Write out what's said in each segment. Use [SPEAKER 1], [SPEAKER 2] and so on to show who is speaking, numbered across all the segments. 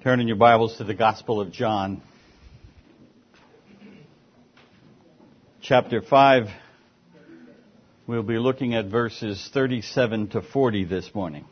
[SPEAKER 1] Turn in your Bibles to the Gospel of John. Chapter 5. We'll be looking at verses 37 to 40 this morning.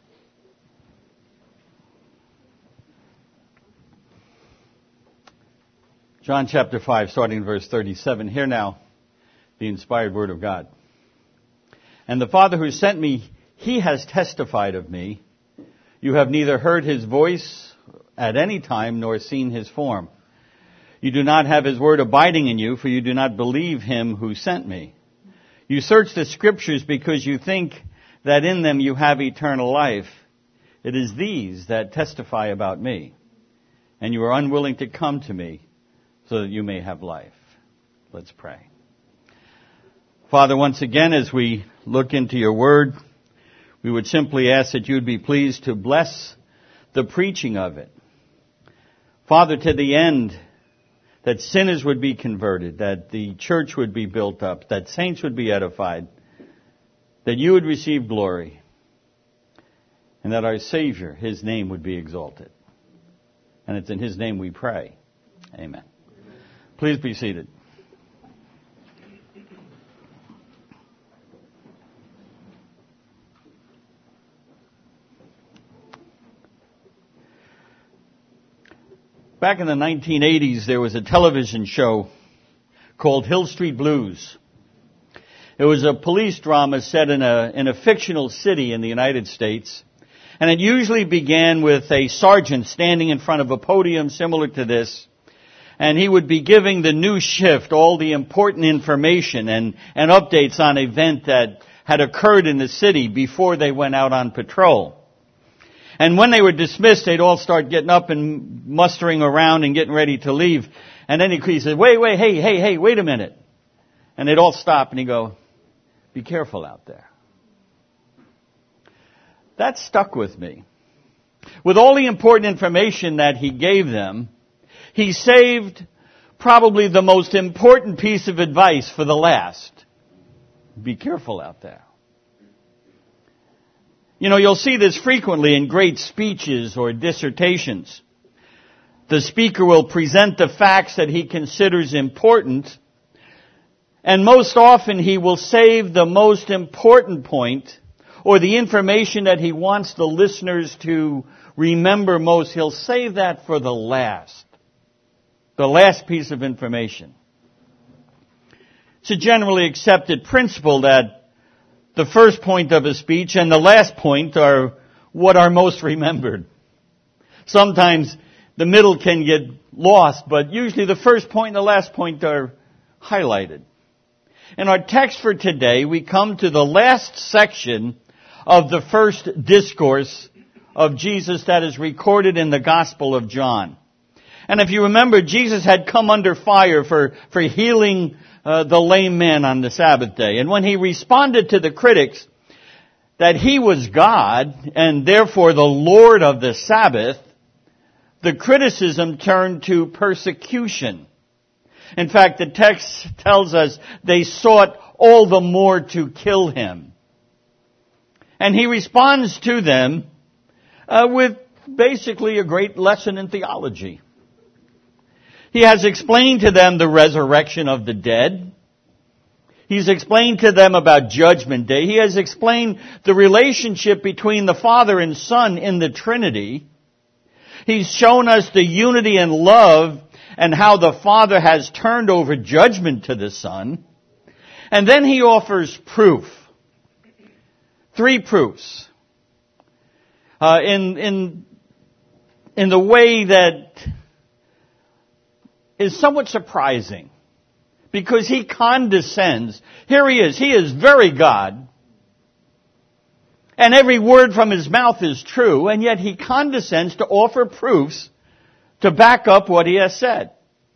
[SPEAKER 1] John chapter 5, starting in verse 37. Hear now the inspired word of God. And the Father who sent me, he has testified of me. You have neither heard his voice at any time, nor seen his form. You do not have his word abiding in you, for you do not believe him who sent me. You search the scriptures because you think that in them you have eternal life. It is these that testify about me. And you are unwilling to come to me so that you may have life. Let's pray. Father, once again, as we look into your word, we would simply ask that you would be pleased to bless the preaching of it. Father, to the end that sinners would be converted, that the church would be built up, that saints would be edified, that you would receive glory, and that our Savior, his name would be exalted. And it's in his name we pray. Amen. Please be seated. Back in the 1980s, there was a television show called Hill Street Blues. It was a police drama set in a fictional city in the United States. And it usually began with a sergeant standing in front of a podium similar to this. And he would be giving the news shift all the important information and updates on an event that had occurred in the city before they went out on patrol. And when they were dismissed, they'd all start getting up and mustering around and getting ready to leave. And then he said, wait, hey, wait a minute. And they'd all stop and he'd go, be careful out there. That stuck with me. With all the important information that he gave them, he saved probably the most important piece of advice for the last. Be careful out there. You know, you'll see this frequently in great speeches or dissertations. The speaker will present the facts that he considers important, and most often he will save the most important point or the information that he wants the listeners to remember most. He'll save that for the last piece of information. It's a generally accepted principle that the first point of a speech and the last point are what are most remembered. Sometimes the middle can get lost, but usually the first point and the last point are highlighted. In our text for today, we come to the last section of the first discourse of Jesus that is recorded in the Gospel of John. And if you remember, Jesus had come under fire for healing the lame man on the Sabbath day. And when he responded to the critics that he was God and therefore the Lord of the Sabbath, the criticism turned to persecution. In fact, the text tells us they sought all the more to kill him. And he responds to them with basically a great lesson in theology. He has explained to them the resurrection of the dead. He's explained to them about Judgment Day. He has explained the relationship between the Father and Son in the Trinity. He's shown us the unity and love and how the Father has turned over judgment to the Son. And then he offers proof. 3 proofs. In the way that is somewhat surprising, because he condescends. Here he is very God, and every word from his mouth is true, and yet he condescends to offer proofs to back up what he has said.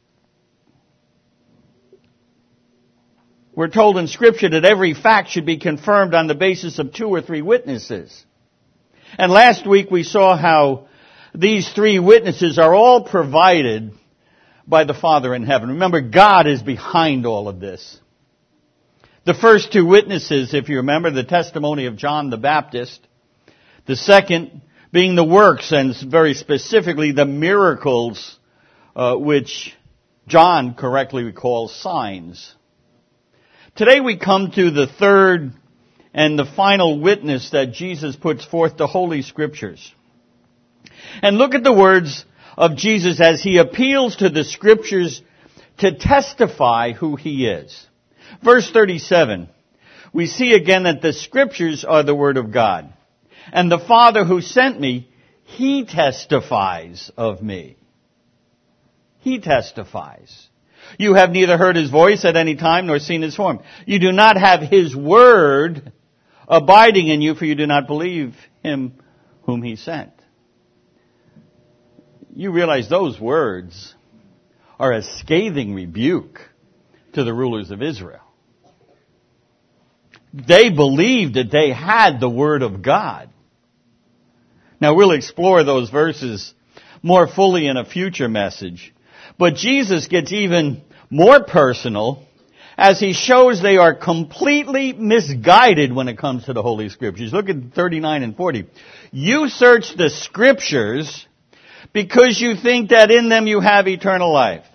[SPEAKER 1] We're told in Scripture that every fact should be confirmed on the basis of 2 or 3 witnesses. And last week we saw how these 3 witnesses are all provided by the Father in heaven. Remember, God is behind all of this. The first 2 witnesses, if you remember, the testimony of John the Baptist. The second being the works, and very specifically the miracles, which John correctly calls signs. Today we come to the third and the final witness that Jesus puts forth, the Holy Scriptures. And look at the words of Jesus as he appeals to the Scriptures to testify who he is. Verse 37, we see again that the Scriptures are the Word of God. And the Father who sent me, He testifies of me. He testifies. You have neither heard His voice at any time nor seen His form. You do not have His word abiding in you, for you do not believe Him whom He sent. You realize those words are a scathing rebuke to the rulers of Israel. They believed that they had the Word of God. Now we'll explore those verses more fully in a future message. But Jesus gets even more personal as he shows they are completely misguided when it comes to the Holy Scriptures. Look at 39 and 40. You search the Scriptures because you think that in them you have eternal life.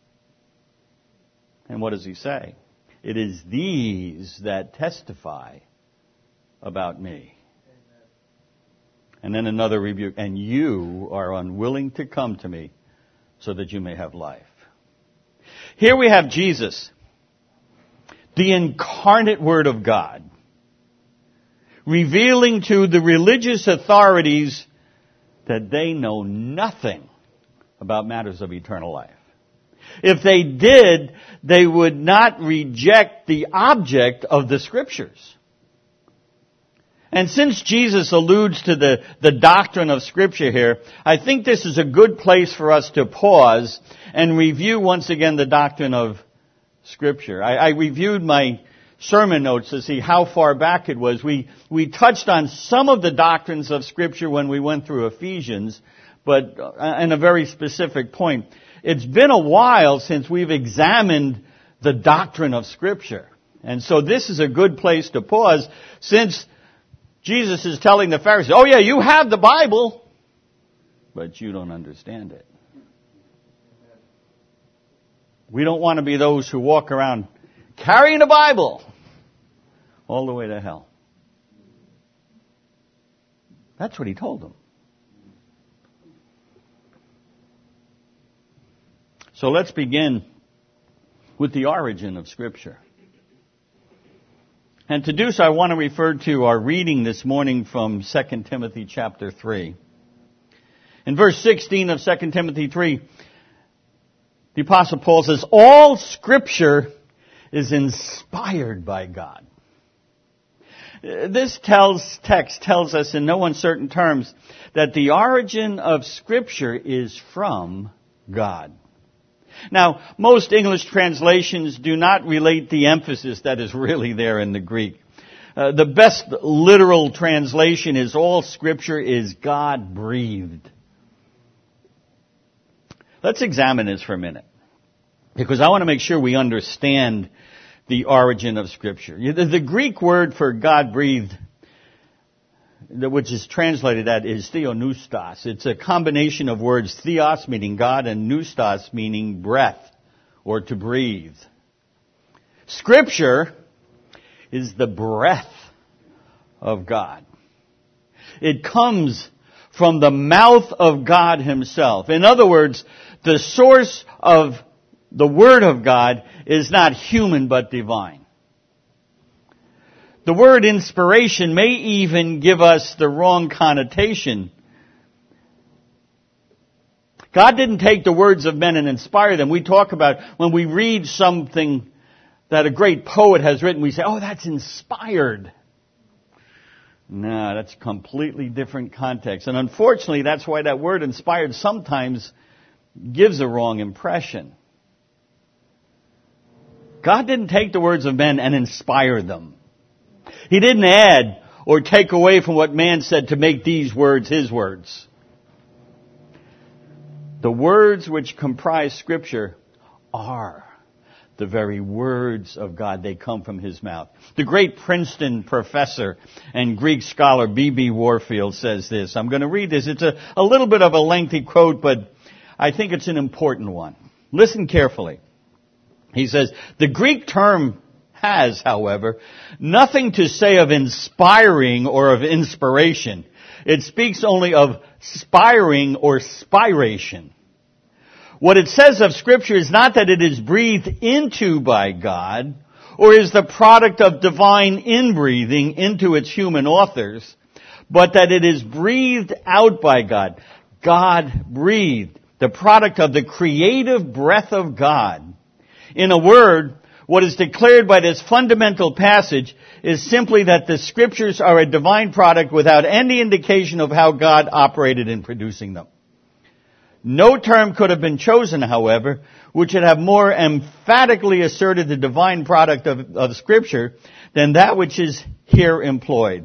[SPEAKER 1] And what does he say? It is these that testify about me. And then another rebuke. And you are unwilling to come to me so that you may have life. Here we have Jesus, the incarnate Word of God, revealing to the religious authorities that they know nothing about matters of eternal life. If they did, they would not reject the object of the Scriptures. And since Jesus alludes to the doctrine of Scripture here, I think this is a good place for us to pause and review once again the doctrine of Scripture. I reviewed my sermon notes to see how far back it was. We touched on some of the doctrines of Scripture when we went through Ephesians, but in a very specific point. It's been a while since we've examined the doctrine of Scripture. And so this is a good place to pause, since Jesus is telling the Pharisees, oh yeah, you have the Bible, but you don't understand it. We don't want to be those who walk around carrying the Bible all the way to hell. That's what he told them. So let's begin with the origin of Scripture. And to do so, I want to refer to our reading this morning from 2 Timothy chapter 3. In verse 16 of 2 Timothy 3, the Apostle Paul says, all Scripture is inspired by God. This text tells us in no uncertain terms that the origin of Scripture is from God. Now, most English translations do not relate the emphasis that is really there in the Greek. The best literal translation is all Scripture is God-breathed. Let's examine this for a minute, because I want to make sure we understand the origin of Scripture. The Greek word for God-breathed, which is translated that, is theopneustos. It's a combination of words, theos meaning God and pneustos meaning breath or to breathe. Scripture is the breath of God. It comes from the mouth of God Himself. In other words, the source of the Word of God is not human but divine. The word inspiration may even give us the wrong connotation. God didn't take the words of men and inspire them. We talk about when we read something that a great poet has written, we say, oh, that's inspired. No, that's a completely different context. And unfortunately, that's why that word inspired sometimes gives a wrong impression. God didn't take the words of men and inspire them. He didn't add or take away from what man said to make these words His words. The words which comprise Scripture are the very words of God. They come from His mouth. The great Princeton professor and Greek scholar B.B. Warfield says this. I'm going to read this. It's a little bit of a lengthy quote, but I think it's an important one. Listen carefully. He says, the Greek term has, however, nothing to say of inspiring or of inspiration. It speaks only of spiring or spiration. What it says of Scripture is not that it is breathed into by God or is the product of divine inbreathing into its human authors, but that it is breathed out by God. God breathed, the product of the creative breath of God. In a word, what is declared by this fundamental passage is simply that the Scriptures are a divine product without any indication of how God operated in producing them. No term could have been chosen, however, which would have more emphatically asserted the divine product of Scripture than that which is here employed.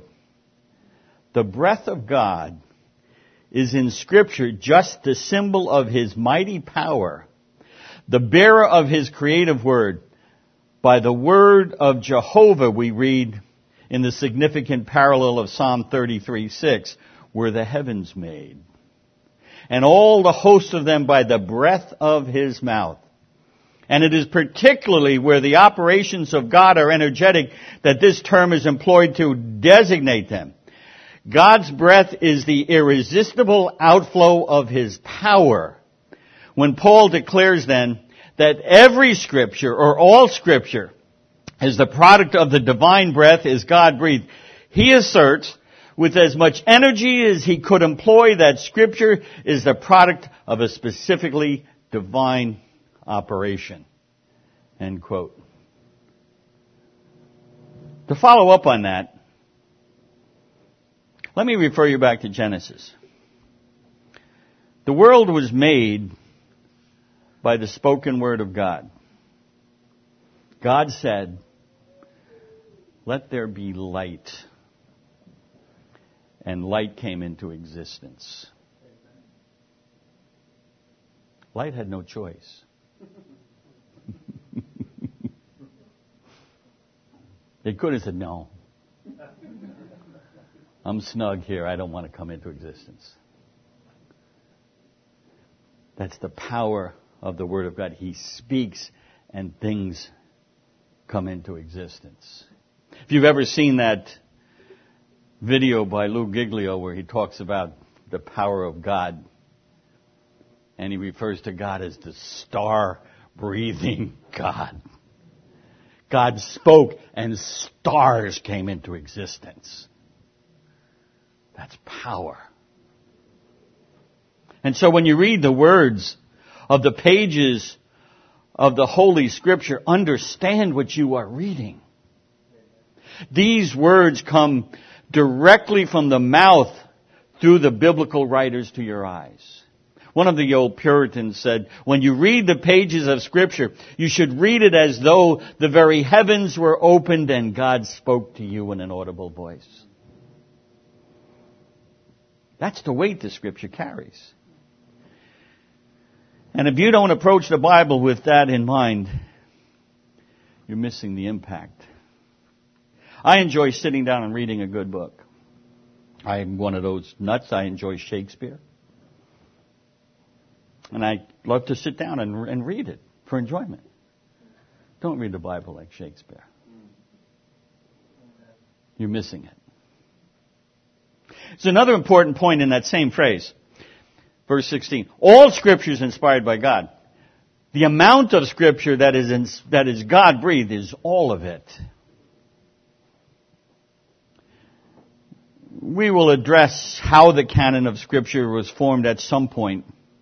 [SPEAKER 1] The breath of God is in Scripture just the symbol of His mighty power, the bearer of His creative word. By the word of Jehovah, we read in the significant parallel of Psalm 33:6, were the heavens made, and all the host of them by the breath of His mouth. And it is particularly where the operations of God are energetic that this term is employed to designate them. God's breath is the irresistible outflow of His power. When Paul declares then that every Scripture, or all Scripture, is the product of the divine breath, is God-breathed, he asserts with as much energy as he could employ that Scripture is the product of a specifically divine operation. End quote. To follow up on that, let me refer you back to Genesis. The world was made by the spoken word of God. God said, "Let there be light." And light came into existence. Light had no choice. It could have said, "No, I'm snug here. I don't want to come into existence." That's the power of the Word of God. He speaks and things come into existence. If you've ever seen that video by Lou Giglio where he talks about the power of God, and he refers to God as the star-breathing God. God spoke and stars came into existence. That's power. And so when you read the words of the pages of the Holy Scripture, understand what you are reading. These words come directly from the mouth through the biblical writers to your eyes. One of the old Puritans said, when you read the pages of Scripture, you should read it as though the very heavens were opened and God spoke to you in an audible voice. That's the weight the Scripture carries. And if you don't approach the Bible with that in mind, you're missing the impact. I enjoy sitting down and reading a good book. I'm one of those nuts. I enjoy Shakespeare. And I love to sit down and read it for enjoyment. Don't read the Bible like Shakespeare. You're missing it. There's another important point in that same phrase. Verse 16. All Scripture is inspired by God. The amount of Scripture that is God-breathed is all of it. We will address how the canon of Scripture was formed at some point.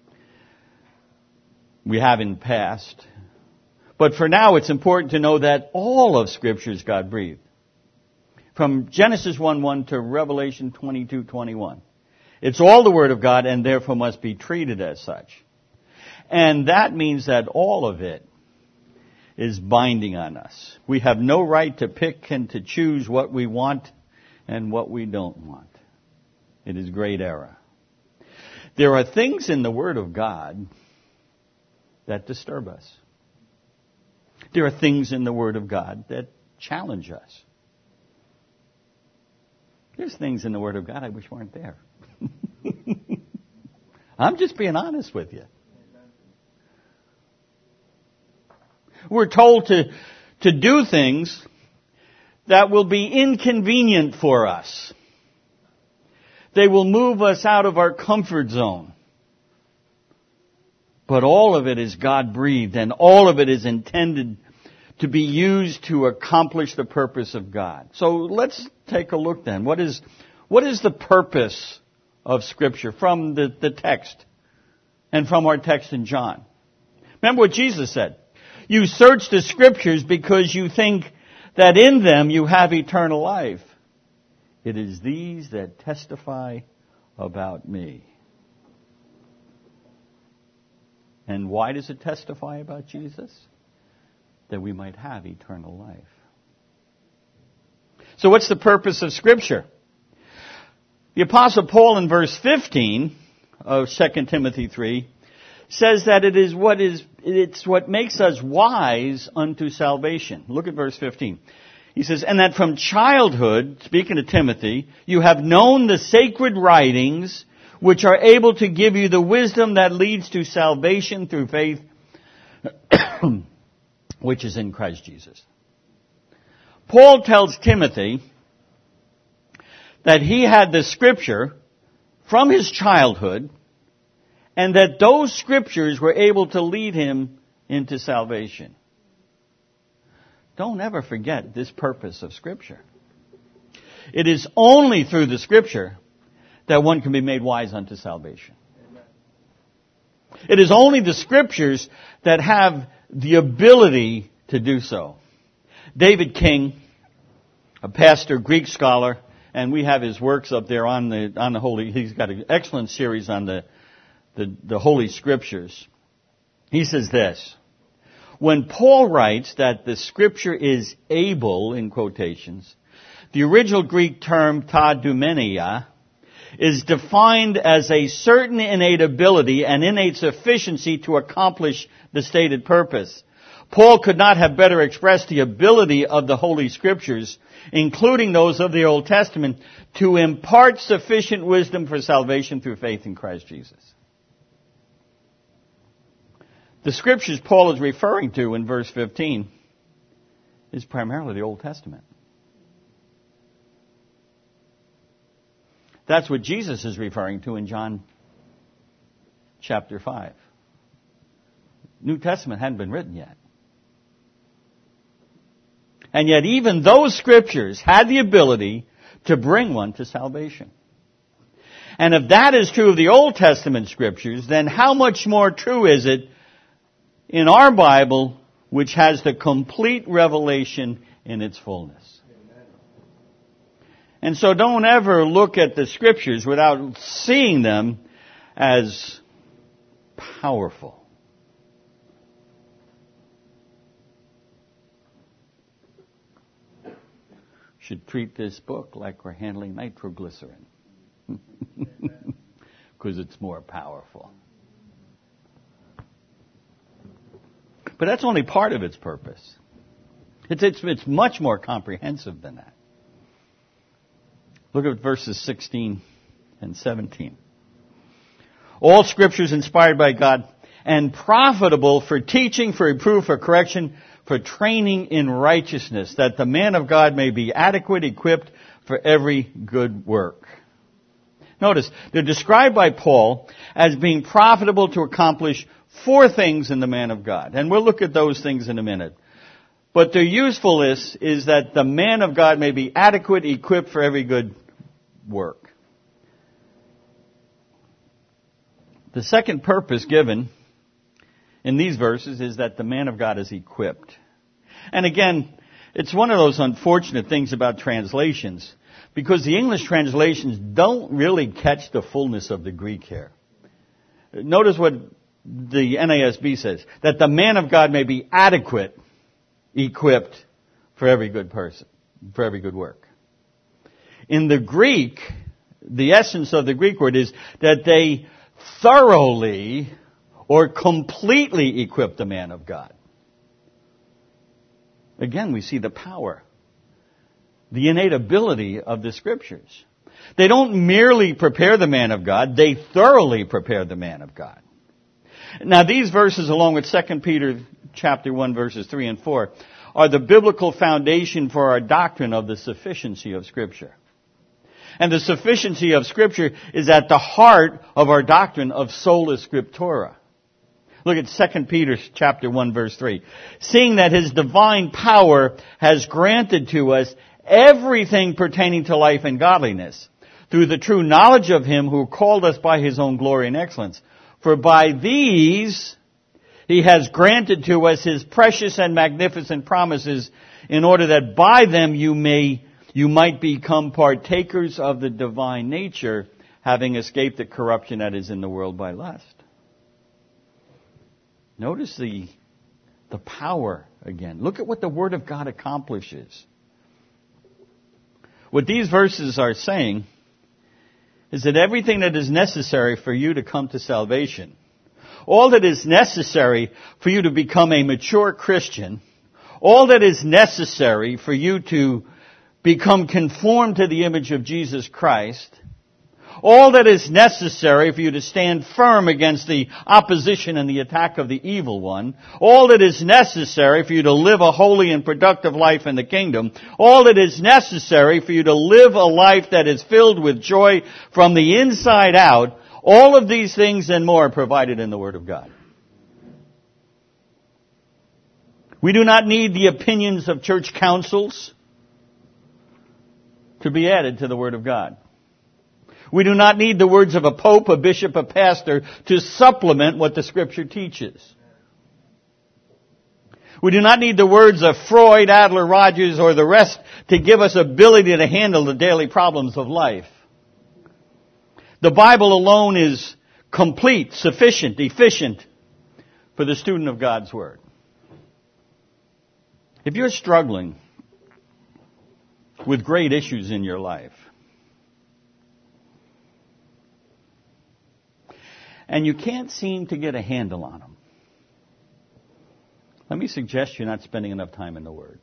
[SPEAKER 1] We have in the past. But for now, it's important to know that all of Scripture is God-breathed. From Genesis 1:1 to Revelation 22:21. It's all the Word of God and therefore must be treated as such. And that means that all of it is binding on us. We have no right to pick and to choose what we want and what we don't want. It is great error. There are things in the Word of God that disturb us. There are things in the Word of God that challenge us. There's things in the Word of God I wish weren't there. I'm just being honest with you. We're told to do things that will be inconvenient for us. They will move us out of our comfort zone. But all of it is God-breathed, and all of it is intended to be used to accomplish the purpose of God. So let's take a look then. What is the purpose of Scripture from the text and from our text in John? Remember what Jesus said. You search the Scriptures because you think that in them you have eternal life. It is these that testify about me. And why does it testify about Jesus? That we might have eternal life. So what's the purpose of Scripture? The Apostle Paul in verse 15 of 2 Timothy 3 says that it's what makes us wise unto salvation. Look at verse 15. He says, and that from childhood, speaking to Timothy, you have known the sacred writings which are able to give you the wisdom that leads to salvation through faith which is in Christ Jesus. Paul tells Timothy that he had the Scripture from his childhood, and that those Scriptures were able to lead him into salvation. Don't ever forget this purpose of Scripture. It is only through the Scripture that one can be made wise unto salvation. It is only the Scriptures that have the ability to do so. David King, a pastor, Greek scholar, and we have his works up there on the Holy. He's got an excellent series on the Holy Scriptures. He says this: when Paul writes that the Scripture is able, in quotations, the original Greek term ta dumenia is defined as a certain innate ability and innate sufficiency to accomplish the stated purpose. Paul could not have better expressed the ability of the Holy Scriptures, including those of the Old Testament, to impart sufficient wisdom for salvation through faith in Christ Jesus. The Scriptures Paul is referring to in verse 15 is primarily the Old Testament. That's what Jesus is referring to in John chapter 5. New Testament hadn't been written yet. And yet even those Scriptures had the ability to bring one to salvation. And if that is true of the Old Testament Scriptures, then how much more true is it in our Bible, which has the complete revelation in its fullness? And so don't ever look at the Scriptures without seeing them as powerful. Should treat this book like we're handling nitroglycerin. Because it's more powerful. But that's only part of its purpose. It's much more comprehensive than that. Look at verses 16 and 17. All Scripture is inspired by God and profitable for teaching, for reproof, for correction, for training in righteousness, that the man of God may be adequate, equipped for every good work. Notice, they're described by Paul as being profitable to accomplish 4 things in the man of God. And we'll look at those things in a minute. But their usefulness is that the man of God may be adequate, equipped for every good work. The second purpose given in these verses is that the man of God is equipped. And again, it's one of those unfortunate things about translations, because the English translations don't really catch the fullness of the Greek here. Notice what the NASB says, that the man of God may be adequate, equipped for every good person, for every good work. In the Greek, the essence of the Greek word is that they thoroughly or completely equip the man of God. Again, we see the power, the innate ability of the Scriptures. They don't merely prepare the man of God, they thoroughly prepare the man of God. Now these verses, along with 2 Peter chapter 1, verses 3 and 4, are the biblical foundation for our doctrine of the sufficiency of Scripture. And the sufficiency of Scripture is at the heart of our doctrine of sola scriptura. Look at 2 Peter chapter 1, verse 3. Seeing that His divine power has granted to us everything pertaining to life and godliness, through the true knowledge of Him who called us by His own glory and excellence. For by these He has granted to us His precious and magnificent promises, in order that by them you might become partakers of the divine nature, having escaped the corruption that is in the world by lust. Notice the power again. Look at what the Word of God accomplishes. What these verses are saying is that everything that is necessary for you to come to salvation, all that is necessary for you to become a mature Christian, all that is necessary for you to become conformed to the image of Jesus Christ, all that is necessary for you to stand firm against the opposition and the attack of the evil one, all that is necessary for you to live a holy and productive life in the kingdom, all that is necessary for you to live a life that is filled with joy from the inside out, all of these things and more are provided in the Word of God. We do not need the opinions of church councils to be added to the Word of God. We do not need the words of a pope, a bishop, a pastor to supplement what the Scripture teaches. We do not need the words of Freud, Adler, Rogers, or the rest to give us ability to handle the daily problems of life. The Bible alone is complete, sufficient, efficient for the student of God's Word. If you're struggling with great issues in your life, and you can't seem to get a handle on them, let me suggest you're not spending enough time in the Word.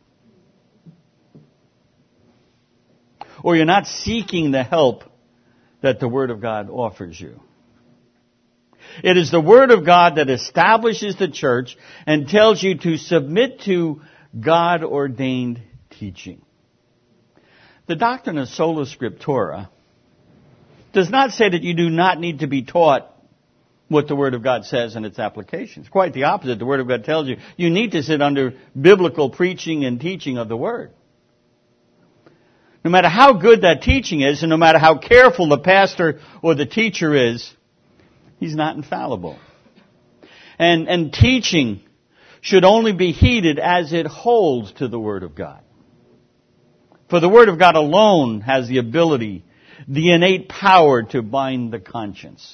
[SPEAKER 1] Or you're not seeking the help that the Word of God offers you. It is the Word of God that establishes the church and tells you to submit to God-ordained teaching. The doctrine of sola scriptura does not say that you do not need to be taught what the Word of God says and its applications. Quite the opposite. The Word of God tells you you need to sit under biblical preaching and teaching of the Word. No matter how good that teaching is, and no matter how careful the pastor or the teacher is, he's not infallible. And teaching should only be heeded as it holds to the Word of God. For the Word of God alone has the ability, the innate power to bind the conscience.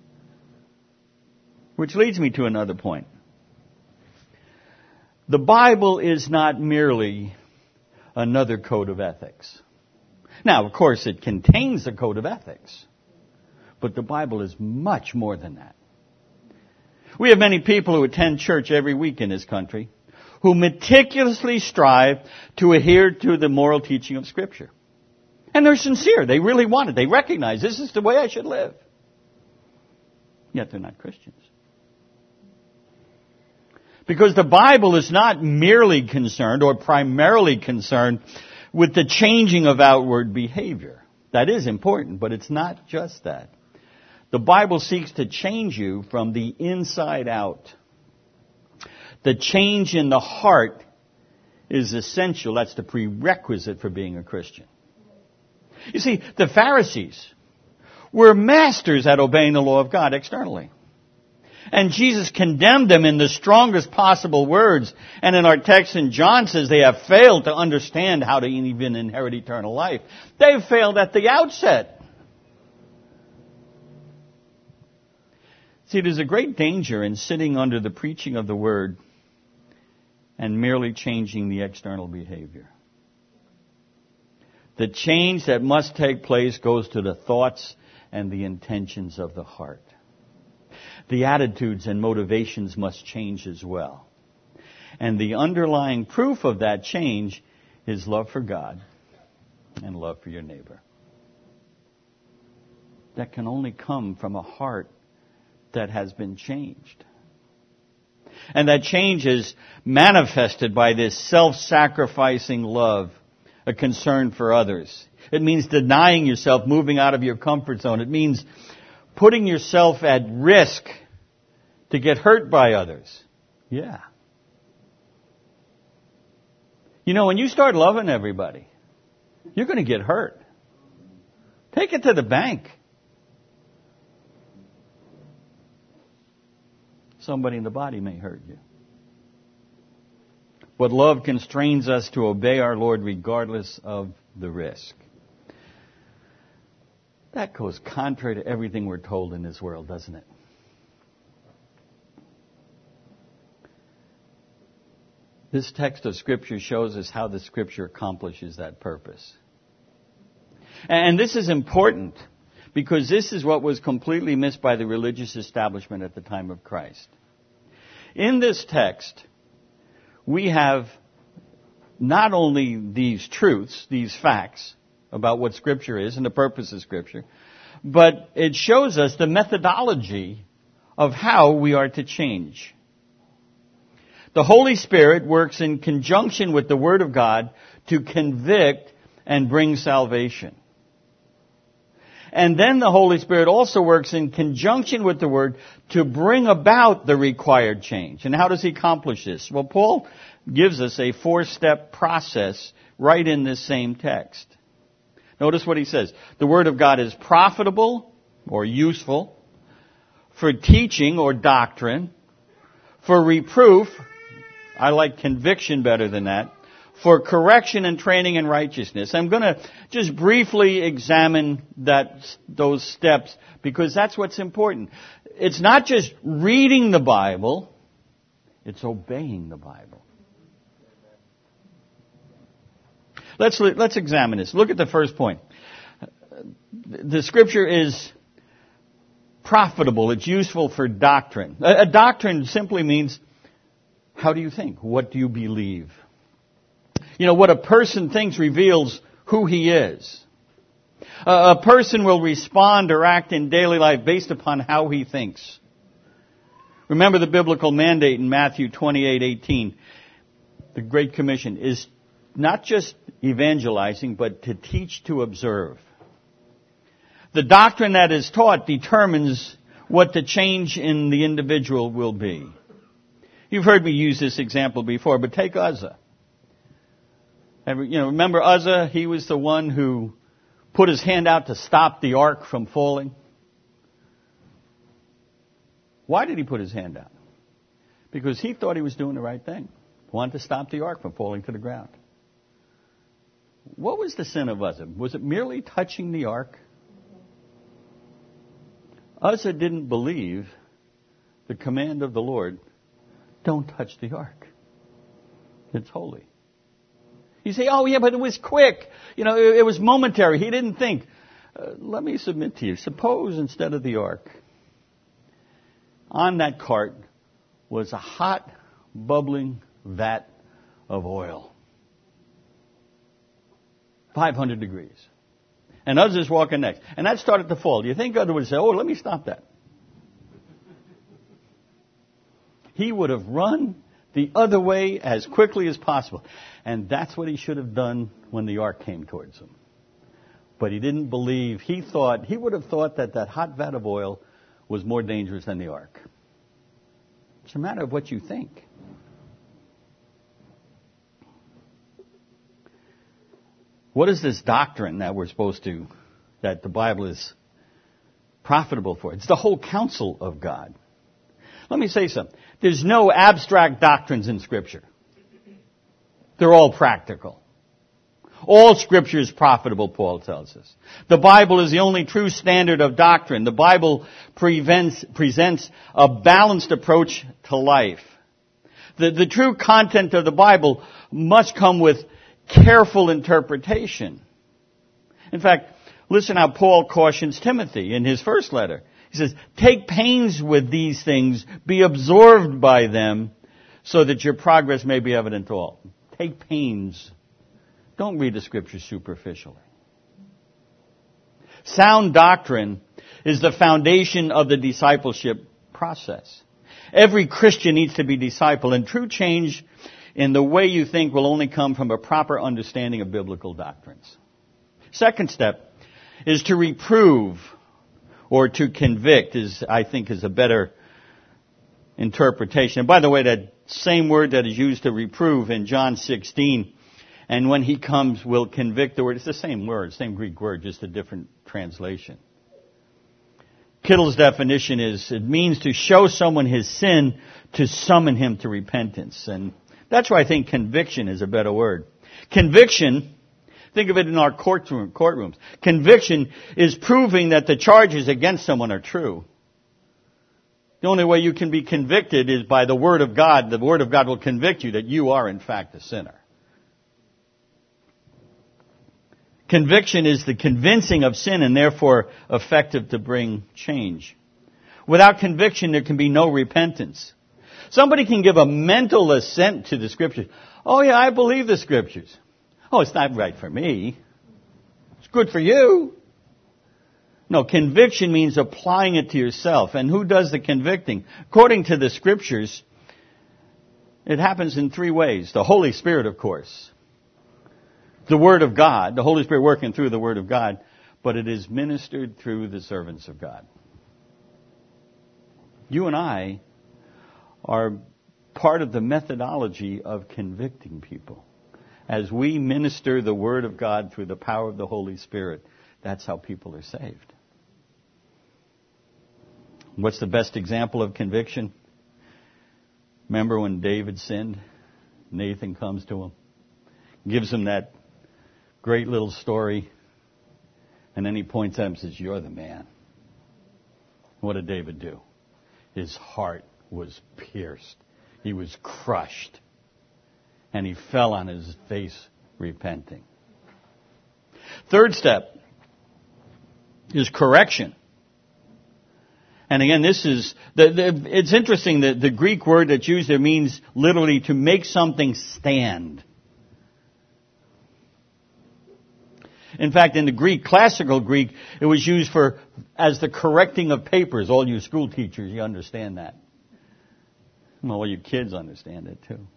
[SPEAKER 1] Which leads me to another point. The Bible is not merely another code of ethics. Now, of course, it contains a code of ethics. But the Bible is much more than that. We have many people who attend church every week in this country who meticulously strive to adhere to the moral teaching of Scripture. And they're sincere. They really want it. They recognize this is the way I should live. Yet they're not Christians. Because the Bible is not merely concerned or primarily concerned with the changing of outward behavior. That is important, but it's not just that. The Bible seeks to change you from the inside out. The change in the heart is essential. That's the prerequisite for being a Christian. You see, the Pharisees were masters at obeying the law of God externally. And Jesus condemned them in the strongest possible words. And in our text in John says they have failed to understand how to even inherit eternal life. They've failed at the outset. See, there's a great danger in sitting under the preaching of the Word and merely changing the external behavior. The change that must take place goes to the thoughts and the intentions of the heart. The attitudes and motivations must change as well. And the underlying proof of that change is love for God and love for your neighbor. That can only come from a heart that has been changed. And that change is manifested by this self-sacrificing love, a concern for others. It means denying yourself, moving out of your comfort zone. It means putting yourself at risk to get hurt by others. Yeah. You know, when you start loving everybody, you're going to get hurt. Take it to the bank. Somebody in the body may hurt you. But love constrains us to obey our Lord regardless of the risk. That goes contrary to everything we're told in this world, doesn't it? This text of Scripture shows us how the Scripture accomplishes that purpose. And this is important because this is what was completely missed by the religious establishment at the time of Christ. In this text, we have not only these truths, these facts about what Scripture is and the purpose of Scripture, but it shows us the methodology of how we are to change. The Holy Spirit works in conjunction with the Word of God to convict and bring salvation. And then the Holy Spirit also works in conjunction with the Word to bring about the required change. And how does He accomplish this? Well, Paul gives us a 4-step process right in this same text. Notice what he says. The Word of God is profitable or useful for teaching or doctrine, for reproof, I like conviction better than that, for correction and training in righteousness. I'm going to just briefly examine those steps because that's what's important. It's not just reading the Bible, it's obeying the Bible. Let's examine this. Look at the first point. The Scripture is profitable. It's useful for doctrine. A doctrine simply means, how do you think? What do you believe? You know, what a person thinks reveals who he is. A person will respond or act in daily life based upon how he thinks. Remember the biblical mandate in Matthew 28:18. The Great Commission is not just evangelizing, but to teach to observe. The doctrine that is taught determines what the change in the individual will be. You've heard me use this example before, but take Uzzah. Remember Uzzah? He was the one who put his hand out to stop the ark from falling. Why did he put his hand out? Because he thought he was doing the right thing. He wanted to stop the ark from falling to the ground. What was the sin of Uzzah? Was it merely touching the ark? Uzzah didn't believe the command of the Lord, don't touch the ark. It's holy. You say, oh yeah, but it was quick. It was momentary. He didn't think. Let me submit to you. Suppose instead of the ark, on that cart was a hot, bubbling vat of oil. 500 degrees. And Uzzah's walking next. And that started to fall. Do you think Uzzah would say, oh, let me stop that? He would have run the other way as quickly as possible. And that's what he should have done when the ark came towards him. But he didn't believe. He would have thought that hot vat of oil was more dangerous than the ark. It's a matter of what you think. What is this doctrine that that the Bible is profitable for? It's the whole counsel of God. Let me say something. There's no abstract doctrines in Scripture. They're all practical. All Scripture is profitable, Paul tells us. The Bible is the only true standard of doctrine. The Bible presents a balanced approach to life. The true content of the Bible must come with careful interpretation. In fact, listen how Paul cautions Timothy in his first letter. He says, take pains with these things, be absorbed by them, so that your progress may be evident to all. Take pains. Don't read the Scriptures superficially. Sound doctrine is the foundation of the discipleship process. Every Christian needs to be discipled, and true change in the way you think will only come from a proper understanding of biblical doctrines. Second step is to reprove or to convict, I think is a better interpretation. And by the way, that same word that is used to reprove in John 16, and when he comes will convict the word, it's the same word, same Greek word, just a different translation. Kittle's definition is, it means to show someone his sin, to summon him to repentance. And that's why I think conviction is a better word. Conviction, think of it in our courtrooms. Conviction is proving that the charges against someone are true. The only way you can be convicted is by the Word of God. The Word of God will convict you that you are in fact a sinner. Conviction is the convincing of sin and therefore effective to bring change. Without conviction, there can be no repentance. Somebody can give a mental assent to the Scriptures. Oh yeah, I believe the Scriptures. Oh, it's not right for me. It's good for you. No, conviction means applying it to yourself. And who does the convicting? According to the Scriptures, it happens in three ways. The Holy Spirit, of course. The Word of God, the Holy Spirit working through the Word of God, but it is ministered through the servants of God. You and I are part of the methodology of convicting people. As we minister the Word of God through the power of the Holy Spirit, that's how people are saved. What's the best example of conviction? Remember when David sinned? Nathan comes to him, gives him that great little story, and then he points at him and says, "You're the man." What did David do? His heart was pierced. He was crushed. And he fell on his face repenting. Third step is correction. And again, this is, it's interesting that the Greek word that's used there means literally to make something stand. In fact, in the Greek, classical Greek, it was used as the correcting of papers. All you school teachers, you understand that. Well, all you kids understand it too.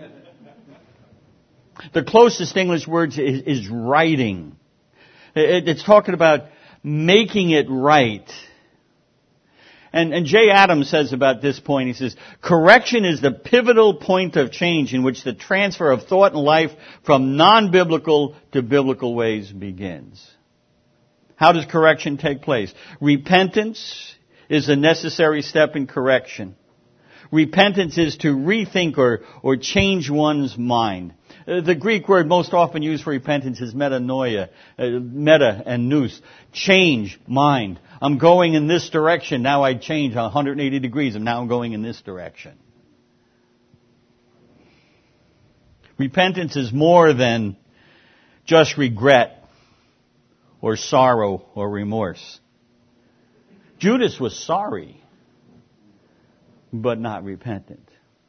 [SPEAKER 1] The closest English word is writing. It's talking about making it right. And Jay Adams says about this point, he says, correction is the pivotal point of change in which the transfer of thought and life from non-biblical to biblical ways begins. How does correction take place? Repentance is a necessary step in correction. Repentance is to rethink or change one's mind. The Greek word most often used for repentance is metanoia, meta and nous, change mind. I'm going in this direction, now I change 180 degrees, and now I'm going in this direction. Repentance is more than just regret or sorrow or remorse. Judas was sorry, but not repentant.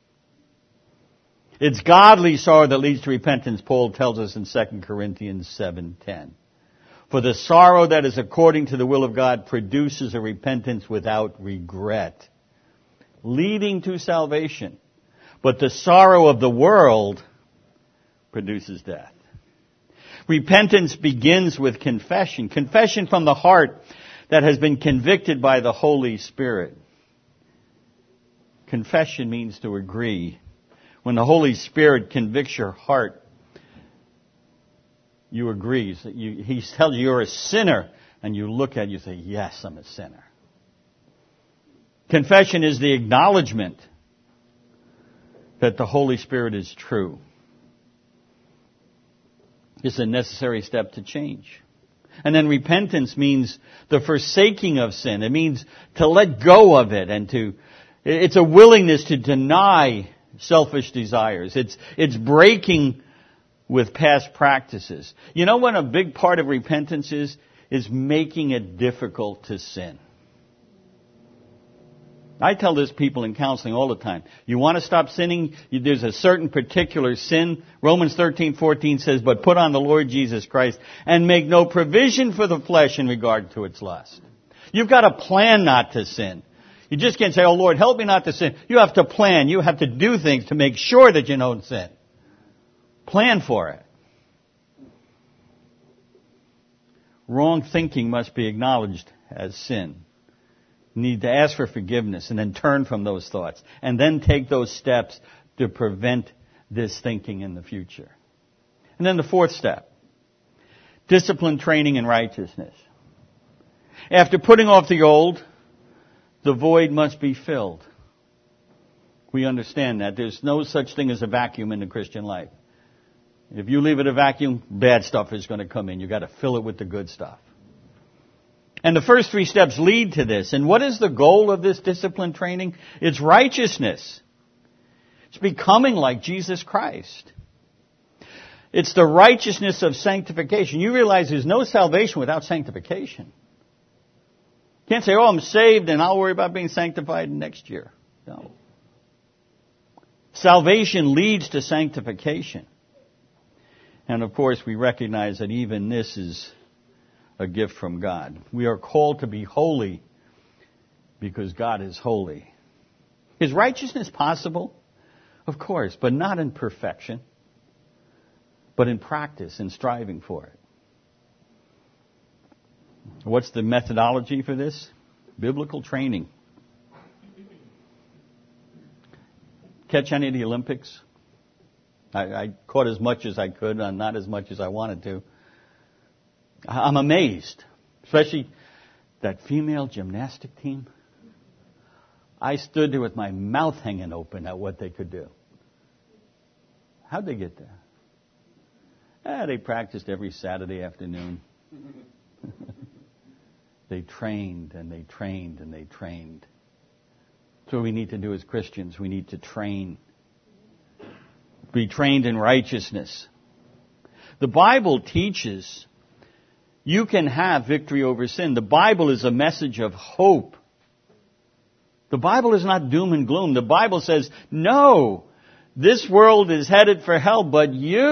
[SPEAKER 1] It's godly sorrow that leads to repentance, Paul tells us in 2 Corinthians 7:10. For the sorrow that is according to the will of God produces a repentance without regret, leading to salvation. But the sorrow of the world produces death. Repentance begins with confession. Confession from the heart that has been convicted by the Holy Spirit. Confession means to agree. When the Holy Spirit convicts your heart, you agree. He tells you you're a sinner, and you look at it and you say, yes, I'm a sinner. Confession is the acknowledgement that the Holy Spirit is true. It's a necessary step to change. And then repentance means the forsaking of sin. It means to let go of it and it's a willingness to deny selfish desires. It's breaking with past practices. You know what a big part of repentance is? Is making it difficult to sin. I tell this people in counseling all the time. You want to stop sinning? There's a certain particular sin. Romans 13:14 says, but put on the Lord Jesus Christ and make no provision for the flesh in regard to its lust. You've got to plan not to sin. You just can't say, oh Lord, help me not to sin. You have to plan. You have to do things to make sure that you don't sin. Plan for it. Wrong thinking must be acknowledged as sin. You need to ask for forgiveness and then turn from those thoughts. And then take those steps to prevent this thinking in the future. And then the fourth step. Discipline, training, and righteousness. After putting off the old, the void must be filled. We understand that. There's no such thing as a vacuum in the Christian life. If you leave it a vacuum, bad stuff is going to come in. You've got to fill it with the good stuff. And the first three steps lead to this. And what is the goal of this discipline training? It's righteousness. It's becoming like Jesus Christ. It's the righteousness of sanctification. You realize there's no salvation without sanctification. You can't say, oh, I'm saved and I'll worry about being sanctified next year. No. Salvation leads to sanctification. And of course, we recognize that even this is a gift from God. We are called to be holy because God is holy. Is righteousness possible? Of course, but not in perfection, but in practice and striving for it. What's the methodology for this? Biblical training. Catch any of the Olympics? I caught as much as I could, not as much as I wanted to. I'm amazed, especially that female gymnastic team. I stood there with my mouth hanging open at what they could do. How'd they get there? They practiced every Saturday afternoon. They trained and they trained and they trained. That's what we need to do as Christians. We need to train. Be trained in righteousness. The Bible teaches you can have victory over sin. The Bible is a message of hope. The Bible is not doom and gloom. The Bible says, no, this world is headed for hell, but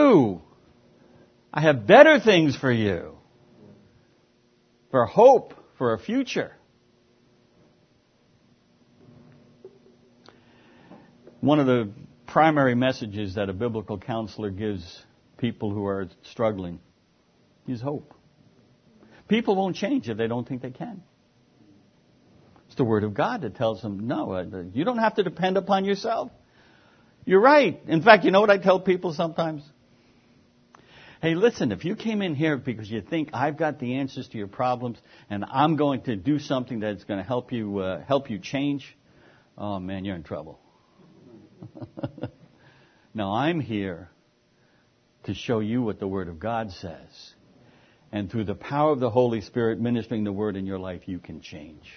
[SPEAKER 1] I have better things for you. For hope, for a future. One of the primary messages that a biblical counselor gives people who are struggling is hope. People won't change if they don't think they can. It's the Word of God that tells them, no, you don't have to depend upon yourself. You're right. In fact, you know what I tell people sometimes? Hey, listen, if you came in here because you think I've got the answers to your problems and I'm going to do something that's going to help you change, oh man, you're in trouble. Now, I'm here to show you what the Word of God says. And through the power of the Holy Spirit ministering the Word in your life, you can change.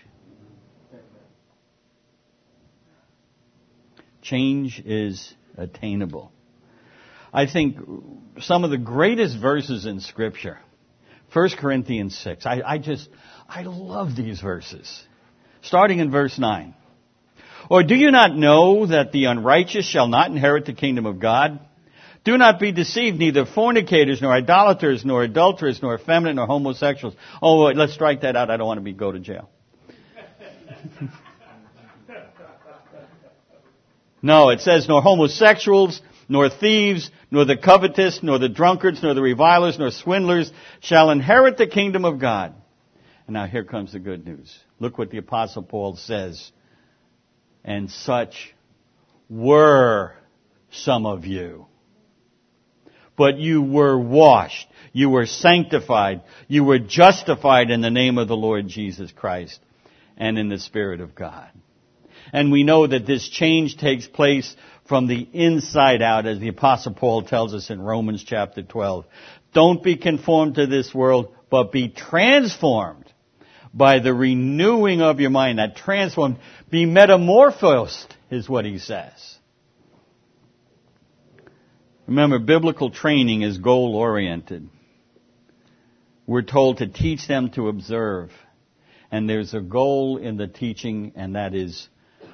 [SPEAKER 1] Change is attainable. I think some of the greatest verses in Scripture, 1 Corinthians 6, I love these verses. Starting in verse 9. Or do you not know that the unrighteous shall not inherit the kingdom of God? Do not be deceived, neither fornicators, nor idolaters, nor adulterers, nor effeminate, nor homosexuals. Oh, wait, let's strike that out. I don't want to go to jail. No, it says, nor homosexuals, nor thieves, nor the covetous, nor the drunkards, nor the revilers, nor swindlers shall inherit the kingdom of God. And now here comes the good news. Look what the Apostle Paul says. And such were some of you. But you were washed, you were sanctified, you were justified in the name of the Lord Jesus Christ and in the Spirit of God. And we know that this change takes place from the inside out, as the Apostle Paul tells us in Romans chapter 12. Don't be conformed to this world, but be transformed by the renewing of your mind. That transformed, be metamorphosed, is what he says. Remember, biblical training is goal-oriented. We're told to teach them to observe. And there's a goal in the teaching, and that is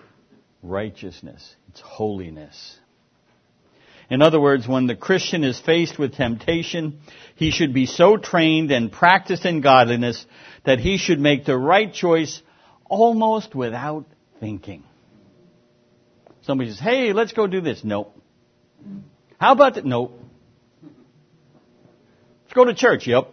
[SPEAKER 1] righteousness. It's holiness. In other words, when the Christian is faced with temptation, he should be so trained and practiced in godliness that he should make the right choice almost without thinking. Somebody says, hey, let's go do this. Nope. How about that? Nope. Let's go to church. Yep.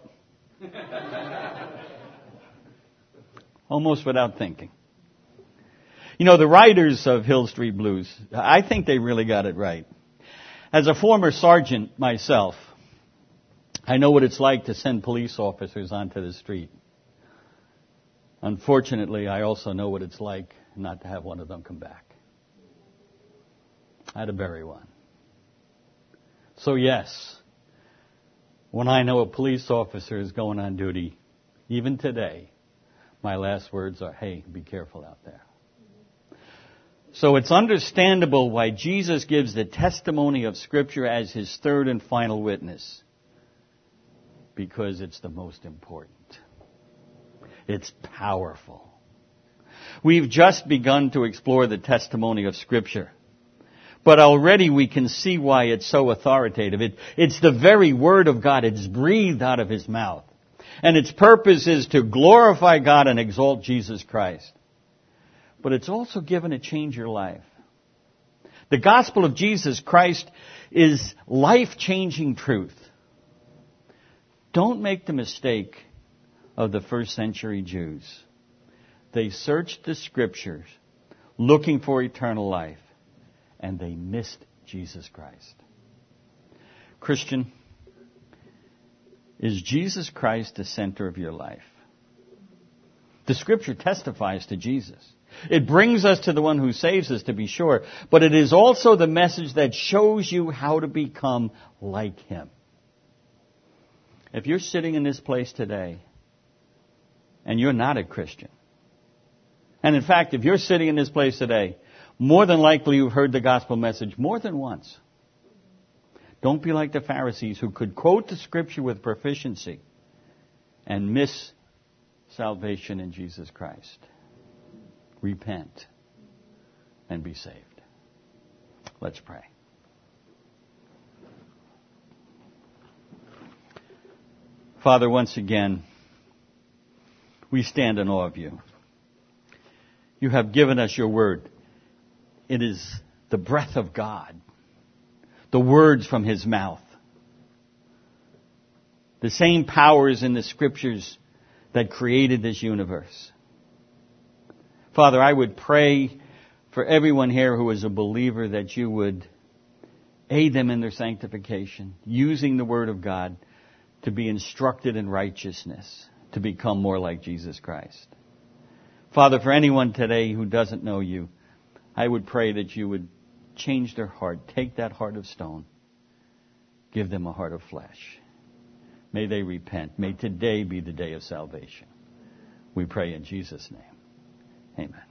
[SPEAKER 1] Almost without thinking. You know, the writers of Hill Street Blues, I think they really got it right. As a former sergeant myself, I know what it's like to send police officers onto the street. Unfortunately, I also know what it's like not to have one of them come back. I had to bury one. So yes, when I know a police officer is going on duty, even today, my last words are, hey, be careful out there. So it's understandable why Jesus gives the testimony of Scripture as his third and final witness. Because it's the most important. It's powerful. We've just begun to explore the testimony of Scripture. But already we can see why it's so authoritative. It's the very Word of God. It's breathed out of his mouth. And its purpose is to glorify God and exalt Jesus Christ. But it's also given to change your life. The gospel of Jesus Christ is life-changing truth. Don't make the mistake of the first century Jews. They searched the Scriptures looking for eternal life, and they missed Jesus Christ. Christian, is Jesus Christ the center of your life? The Scripture testifies to Jesus. It brings us to the one who saves us, to be sure, but it is also the message that shows you how to become like him. If you're sitting in this place today and you're not a Christian, and in fact, if you're sitting in this place today, more than likely you've heard the gospel message more than once. Don't be like the Pharisees who could quote the Scripture with proficiency and miss salvation in Jesus Christ. Repent and be saved. Let's pray. Father, once again, we stand in awe of you. You have given us your word. It is the breath of God, the words from his mouth. The same powers in the Scriptures that created this universe. Father, I would pray for everyone here who is a believer that you would aid them in their sanctification, using the Word of God to be instructed in righteousness, to become more like Jesus Christ. Father, for anyone today who doesn't know you, I would pray that you would change their heart, take that heart of stone, give them a heart of flesh. May they repent. May today be the day of salvation. We pray in Jesus' name. Amen.